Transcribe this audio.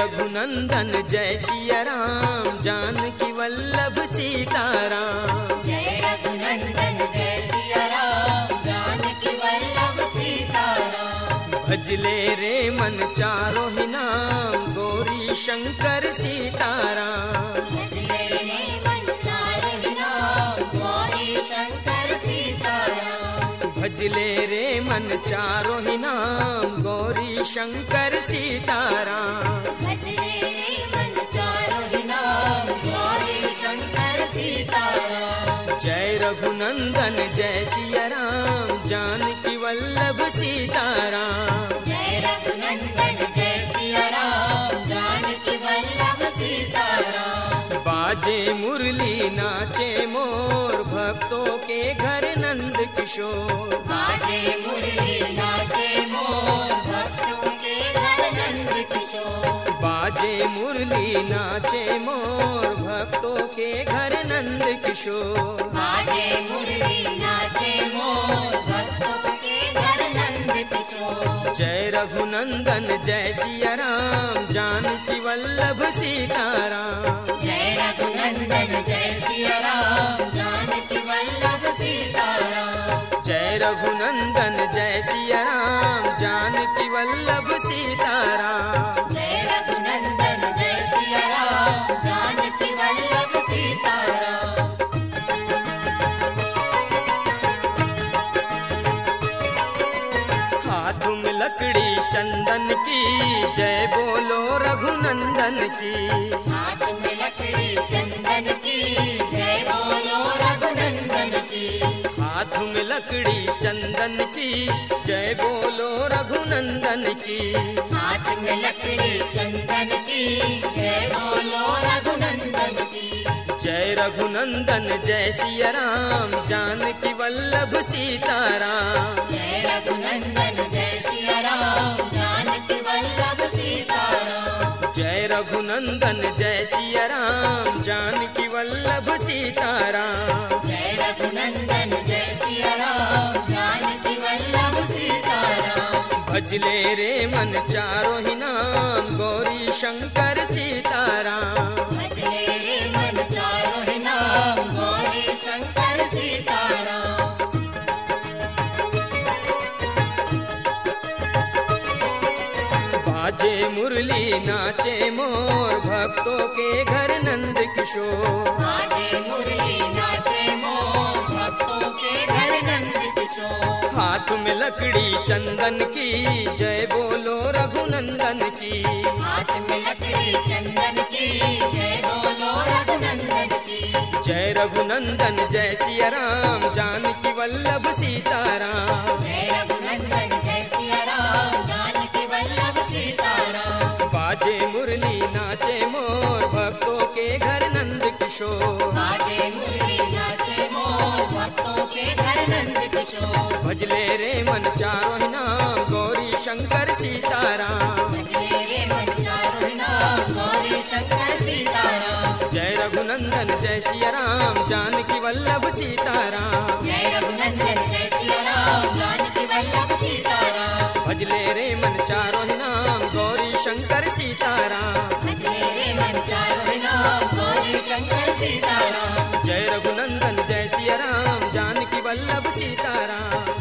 रघुनंदन जय सिया राम, जानकी वल्लभ सीताराम। जय रघुनंदन जय सिया राम, जानकी वल्लभ सीताराम। भजले रे मन चारों ही नाम, गौरी शंकर सीताराम। भजले रे मन चारों ही नाम, गौरी शंकर सीताराम। भजले रे मन चारों ही नाम, गौरी शंकर सीताराम। भजले रे मन चारों ही नाम, गौरी शंकर सीताराम। जय रघुनंदन जय सिया राम, जानकी वल्लभ सीताराम। जय रघुनंदन जय सिया राम, जानकी वल्लभ सीताराम। बाजे मुरली नाचे मोर, भक्तों के घर नंद किशोर। बाजे मुरली नाचे मोर, भक्तों के घर नंद किशोर। बाजे मुरली नाचे मोर, भक्तों के घर नंद किशोर। बाजे मुरली नाचे मोर, भक्तों के घर नंद किशोर। जय रघुनंदन जय सिया राम, जानकी वल्लभ सीताराम। जय रघुनंदन जय सिया राम, जानकी वल्लभ सीताराम। जय रघुनंदन जय सिया राम, जानकी वल्लभ सीताराम। जय रघुनंदन जय सिया राम, जानकी वल्लभ सीताराम। हाथ में लकड़ी चंदन की, जय बोलो रघुनंदन की। हाथ में लकड़ी चंदन की, जय बोलो रघुनंदन की। हाथ में लकड़ी चंदन की, जय बोलो रघुनंदन की। हाथ में लकड़ी चंदन की, जय बोलो रघुनंदन की। जय रघुनंदन जय सिया राम, जानकी वल्लभ सीताराम। जय रघुनंदन जय सिया राम, जानकी वल्लभ सीताराम। जय रघुनंदन जय सिया राम, जानकी वल्लभ सीताराम। जय रघुनंदन जय सिया राम, जानकी वल्लभ सीताराम। भजले रे मन चारों ही नाम, गौरी शंकर सीताराम। भजले रे मन चारों ही नाम, गौरी शंकर सीताराम। बाजे मुरली नाचे मोर, भक्तों के घर नंद किशोर। बाजे मुरली नाचे मोर, भक्तों के घर नंद किशोर। हाथ में लकड़ी चंदन की, जय बोलो रघुनंदन की। हाथ में लकड़ी चंदन की, जय बोलो रघुनंदन की। जय रघुनंदन जय सिया राम, जानकी वल्लभ सीताराम। जय रघुनंदन जय सिया राम, जानकी वल्लभ सीताराम। बाजे मुरली नाचे मोर, भक्तों के घर नंद किशोर। बाजे मुरली नाचे मोर, भक्तों के घर नंद किशोर। भजले रे मन चारों ही नाम, गौरी शंकर सीताराम। भजले रे मन चारों ही नाम, गौरी शंकर सीताराम। जय रघुनंदन जय सिया राम, जानकी वल्लभ सीताराम। जय रघुनंदन जय सिया राम, जानकी वल्लभ सीताराम। भजले रे मन चारों ही नाम, गौरी शंकर सीताराम। भजले रे मन चारों ही नाम, गौरी शंकर सीताराम। जय रघुनंदन जय सिया राम, जानकी वल्लभ सीताराम।